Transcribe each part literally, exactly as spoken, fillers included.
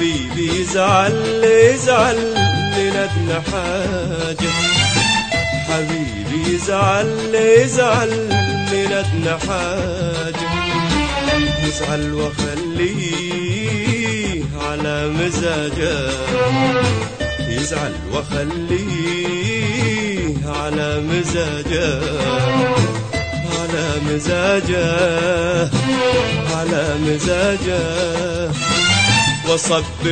حبيبي يزعل يزعل من أدنى حاجة، حبيبي يزعل يزعل من أدنى حاجة، يزعل وخليه على مزاجه، يزعل وخليه على مزاجه، على مزاجه، على مزاجه، وصبر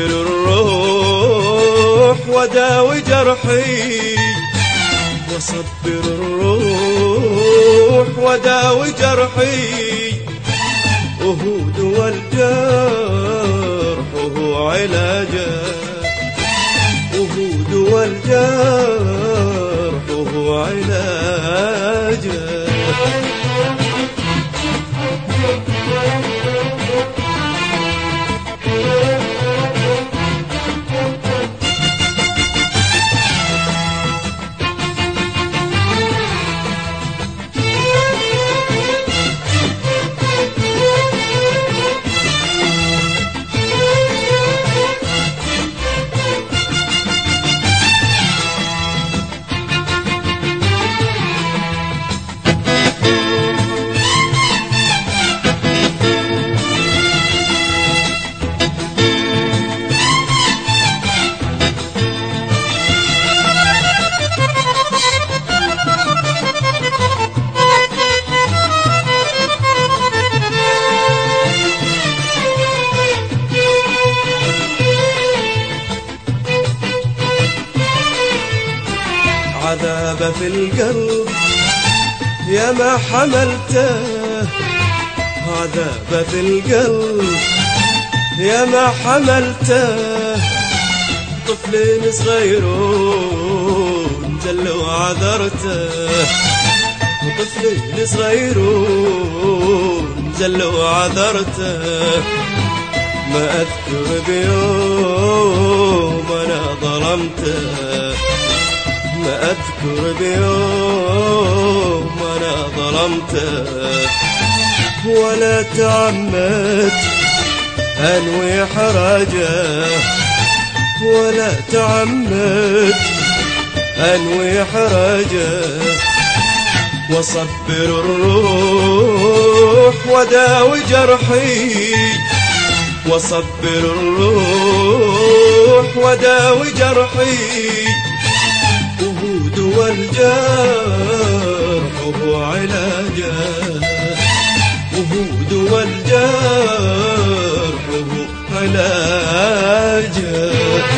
الروح وداوي جرحي، وصبر الروح وداوي جرحي، وهو دوا الجرح وهو علاجه، وهو دوا الجرح وهو علاجه. عذاب في القلب يا ما حملته، عذاب في القلب يا ما حملته، طفلين صغيرون زلوا عذرته، طفلين صغيرون زلوا عذرته، ما أذكر بيوم أنا ظلمته، ما أذكر بيوم أنا ظلمته، ولا تعمد أنوي حراجه، ولا تعمد أنوي حراجه، وصبر الروح وداوي جرحي، وصبر الروح وداوي جرحي، دوا الجرح وهو علاجه، وهو دوا الجرح وهو علاجه.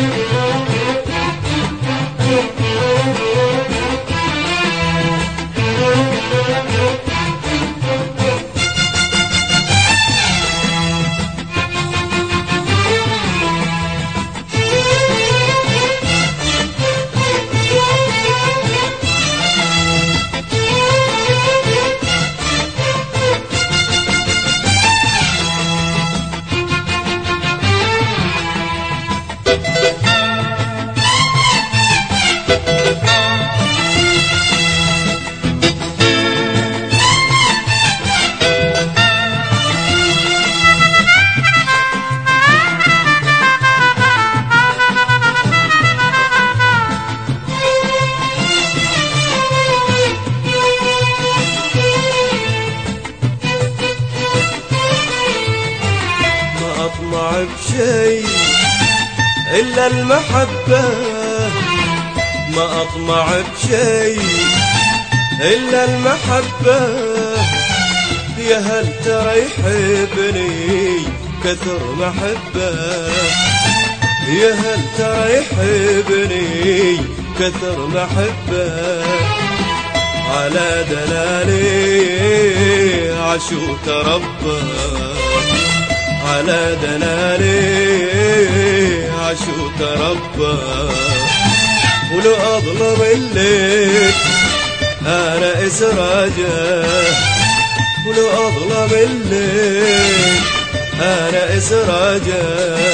أطمع بشي إلا المحبة، ما أطمع بشي إلا المحبة، يا هل ترى يحبني كثر محبة، يا هل ترى يحبني كثر محبة، على دلالي عشو تربى، على دلالي عشو تربى، ولو أظلم الليل أنا إسراجه، ولو أظلم الليل أنا إسراجه،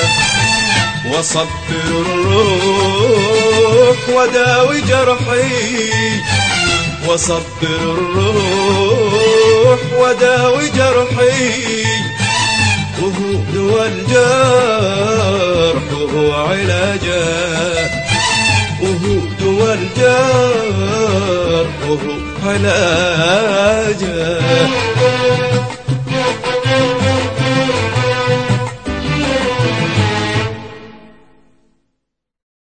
وصبر الروح وداوي جرحي، وصبر الروح وداوي جرحي، وهو دوا الجرح وهو علاجه، وهو دوا الجرح وهو علاجه.